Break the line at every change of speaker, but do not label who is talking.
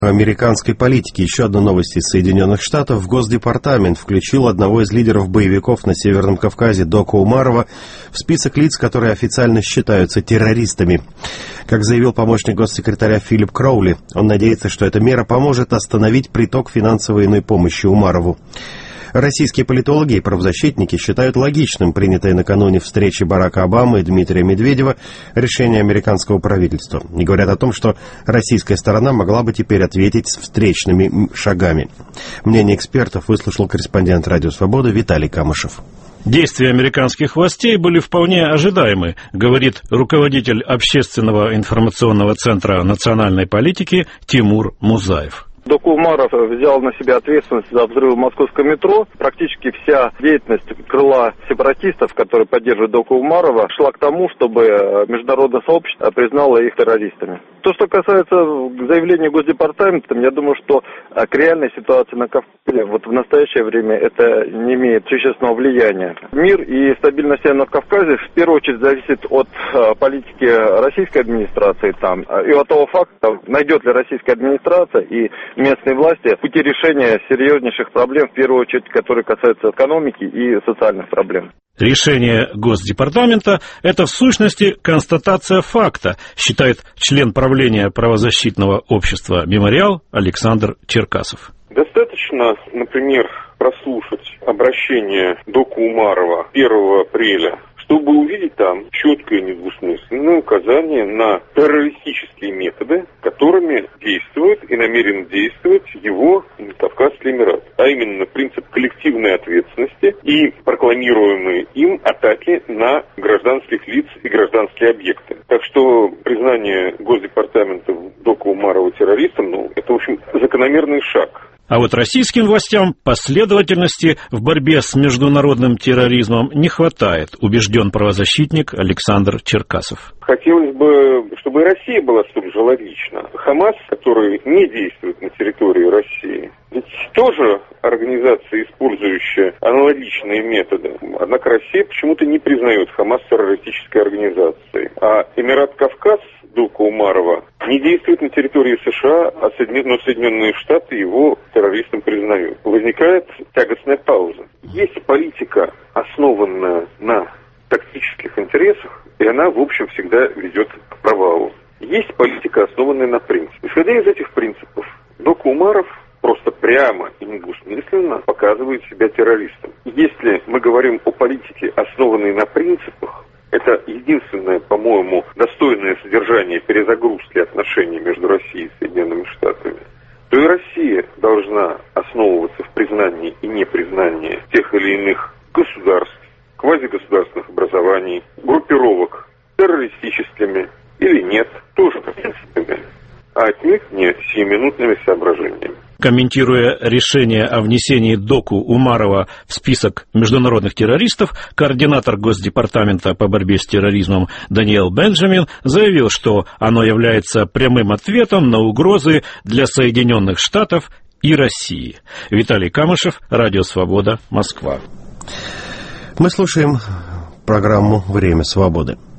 Американской политики. Еще одна новость из Соединенных Штатов. Госдепартамент включил одного из лидеров боевиков на Северном Кавказе, Дока Умарова, в список лиц, которые официально считаются террористами. Как заявил помощник госсекретаря Филипп Кроули, он надеется, что эта мера поможет остановить приток финансовой иной помощи Умарову. Российские политологи и правозащитники считают логичным принятое накануне встречи Барака Обамы и Дмитрия Медведева решение американского правительства. И говорят о том, что российская сторона могла бы теперь ответить с встречными шагами. Мнение экспертов выслушал корреспондент «Радио Свобода» Виталий Камышев.
Действия американских властей были вполне ожидаемы, говорит руководитель Общественного информационного центра национальной политики Тимур Музаев.
Док Умаров взял на себя ответственность за взрыв московского метро. Практически вся деятельность крыла сепаратистов, которые поддерживают Дока Умарова, шла к тому, чтобы международное сообщество признало их террористами. То, что касается заявления Госдепартамента, я думаю, что к реальной ситуации на Кавказе вот в настоящее время это не имеет существенного влияния. Мир и стабильность на Кавказе в первую очередь зависит от политики российской администрации там и от того факта, найдет ли российская администрация и местные власти пути решения серьезнейших проблем, в первую очередь, которые касаются экономики и социальных проблем.
Решение Госдепартамента – это в сущности констатация факта, считает член правления правозащитного общества «Мемориал» Александр Черкасов.
Достаточно, например, прослушать обращение Дока Умарова 1 апреля, чтобы увидеть там четкое и недвусмысленное указание на террористические методы, которыми действует и намерен действовать его Кавказский Эмират. А именно принцип коллективной ответственности и прокламируемые им атаки на гражданских лиц и гражданские объекты. Так что признание Госдепартамента Дока Умарова террористом, это, в общем, закономерный шаг.
А вот российским властям последовательности в борьбе с международным терроризмом не хватает, убежден правозащитник Александр Черкасов.
Хотелось бы, чтобы и Россия была столь же логична. Хамас, который не действует на территории России, ведь тоже организация, использующая аналогичные методы. Однако Россия почему-то не признает Хамас террористической организацией. А Эмират Кавказ Дока Умарова не действует на территории США, но Соединенные Штаты его террористом признают. Возникает тягостная пауза. Есть политика, основанная на тактических интересах, и она, в общем, всегда ведет к провалу. Есть политика, основанная на принципах. Исходя из этих принципов, Дока Умаров просто прямо и недвусмысленно показывает себя террористом. Если мы говорим о политике, основанной на принципах, это единственное, по-моему, достойное содержание перезагрузки отношений между Россией и Соединенными Штатами, то и Россия должна основываться в признании и непризнании тех или иных государств, квазигосударственных образований, группировок террористическими или нет, тоже принципами, а отнюдь не сиюминутными соображениями.
Комментируя решение о внесении Доку Умарова в список международных террористов, координатор Госдепартамента по борьбе с терроризмом Даниэл Бенджамин заявил, что оно является прямым ответом на угрозы для Соединенных Штатов и России. Виталий Камышев, Радио Свобода, Москва.
Мы слушаем программу «Время свободы».